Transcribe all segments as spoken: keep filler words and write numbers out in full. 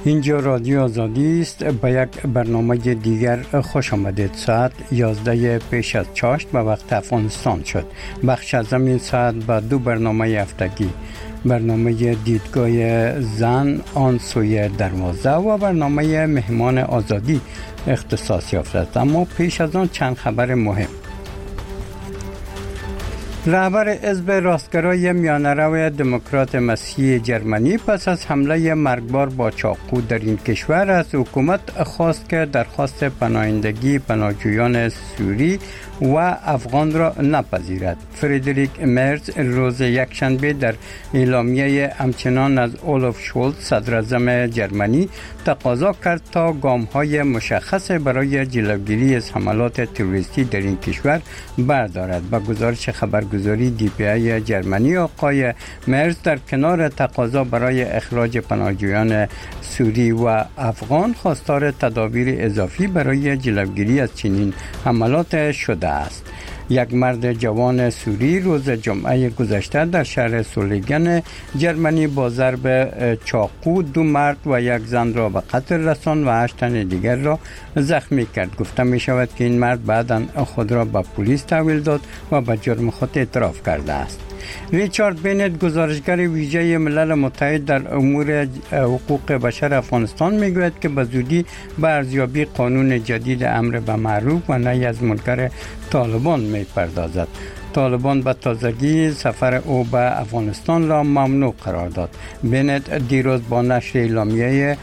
اینجا رادیو آزادی است. به یک برنامه دیگر خوش آمدید. ساعت یازده پیش از چاشت به وقت افغانستان شد. بخش از این ساعت به دو برنامه هفتگی، برنامه دیدگاه زن آن سوی دروازه و برنامه مهمان آزادی اختصاص یافته است. اما پیش از آن چند خبر مهم. رهبر حزب راستگرای میانه‌رو دموکرات مسیحی جرمنی پس از حمله مرگبار با چاقو در این کشور از حکومت خواست که درخواست پناهندگی پناهجویان سوری و افغان را نپذیرد. فردریک مرز روز یکشنبه در اعلامیه همچنان از اولف شولز صدر اعظم جرمنی تقاضا کرد تا گام‌های مشخص برای جلوگیری از حملات تروریستی در این کشور بردارد. با گزارش خبرگزاری دی پی ای جرمنی، آقای مرز در کنار تقاضا برای اخراج پناهجویان سوری و افغان خواستار تدابیر اضافی برای جلوگیری از چنین حملات شده است. یک مرد جوان سوری روز جمعه گذشته در شهر سولگن جرمنی با ضرب چاقو دو مرد و یک زن را به قتل رساند و هشت تن دیگر را زخمی کرد. گفته می شود که این مرد بعداً خود را به پلیس تحویل داد و به جرم خود اعتراف کرده است. ریچارد بینت، گزارشگر ویژه ملل متحد در امور حقوق بشر افغانستان، میگوید که به زودی به ارزیابی قانون جدید امر به معروف و نهی از منکر طالبان میپردازد. طالبان به تازگی سفر او به افغانستان را ممنوع قرار داد. بینت دیروز با نشر اعلامیه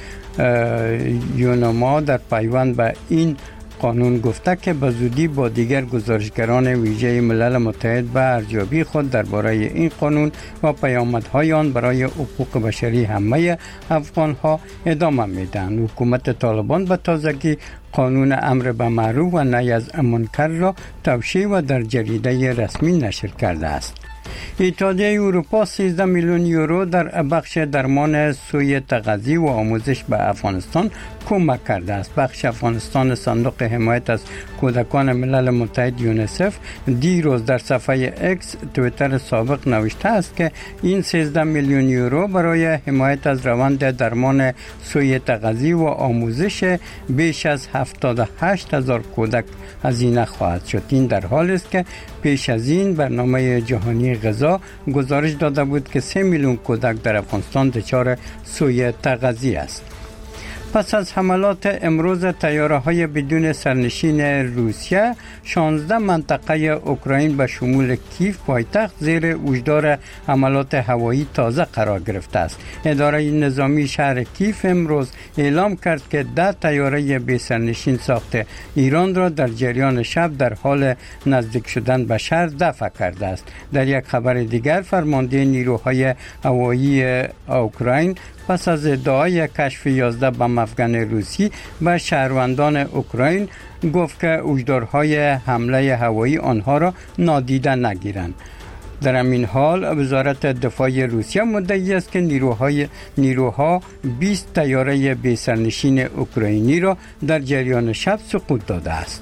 یونما در پیوند به این قانون گفته که به زودی با دیگر گزارشگران ویژه ملل متحد به ارزیابی خود درباره این قانون و پیامدهای آن برای حقوق بشری همه افغانها ادامه میدهند. حکومت طالبان به تازگی قانون امر به معروف و نهی از منکر را توشیح و در جریده رسمی نشر کرده است. اتحادیه اروپا سیزده میلیون یورو در بخش درمان سوی تغذیه و آموزش به افغانستان کمک کرده است. بخش افغانستان صندوق حمایت از کودکان ملل متحد یونیسف دیروز در صفحه اکس توییتر سابق نوشته است که این سیزده میلیون یورو برای حمایت از روند درمان سوی تغذیه و آموزش بیش از هفتاد و هشت هزار کودک هزینه خواهد شد. این در حالی است که پیش از این برنامه جهانی غذا گزارش داده بود که سه میلیون کودک در افغانستان دچار سوی تغذیه است. پس از حملات امروز طیاره‌های بدون سرنشین روسیه، شانزده منطقه اوکراین به شمول کیف پایتخت زیر هشدار حملات هوایی تازه قرار گرفته است. اداره نظامی شهر کیف امروز اعلام کرد که ده طیاره بی سرنشین ساخت ایران را در جریان شب در حال نزدیک شدن به شهر دفع کرده است. در یک خبر دیگر، فرمانده نیروهای هوایی اوکراین پس از ادعای کشف یازده بم افغان روسی به شهروندان اوکراین گفت که هشدارهای حمله هوایی آنها را نادیده نگیرند. در همین حال وزارت دفاع روسیه مدعی است که نیروهای نیروها بیست طیاره بی سرنشین اوکراینی را در جریان شب سقوط داده است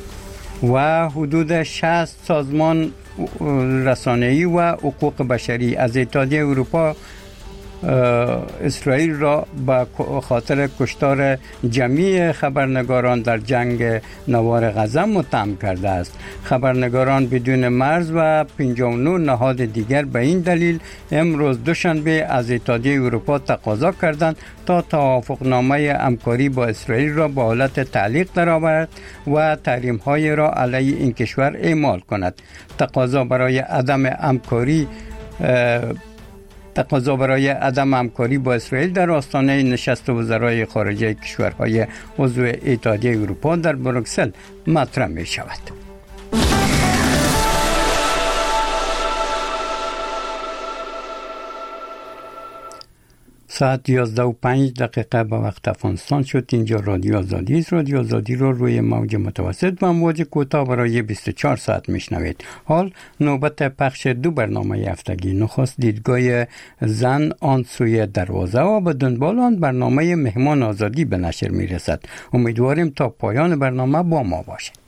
و حدود شصت سازمان رسانه‌ای و حقوق بشری از اتحادیه اروپا اسرائیل را به خاطر کشتار جمعی خبرنگاران در جنگ نوار غزه متهم کرده است. خبرنگاران بدون مرز و پنجاه و نه نهاد دیگر به این دلیل امروز دوشنبه از اتحادیه اروپا تقاضا کردند تا توافقنامه همکاری با اسرائیل را به حالت تعلیق درآورد و تحریم‌های را علیه این کشور اعمال کند. تقاضا برای عدم همکاری تقاضا برای عدم همکاری با اسرائیل در آستانه نشست وزرای خارجه کشورهای عضو اتحادیه اروپا در بروکسل مطرح می شود. ساعت یازده و پنج دقیقه به وقت افغانستان شد. اینجا رادیو آزادی است. رادیو آزادی رو روی موج متوسط و امواج کوتاه برای بیست و چهار ساعت میشنوید. حال نوبت پخش دو برنامه هفتگی. نخست دیدگاه زن آن سوی دروازه و به دنبال آن برنامه مهمان آزادی به نشر میرسد. امیدواریم تا پایان برنامه با ما باشید.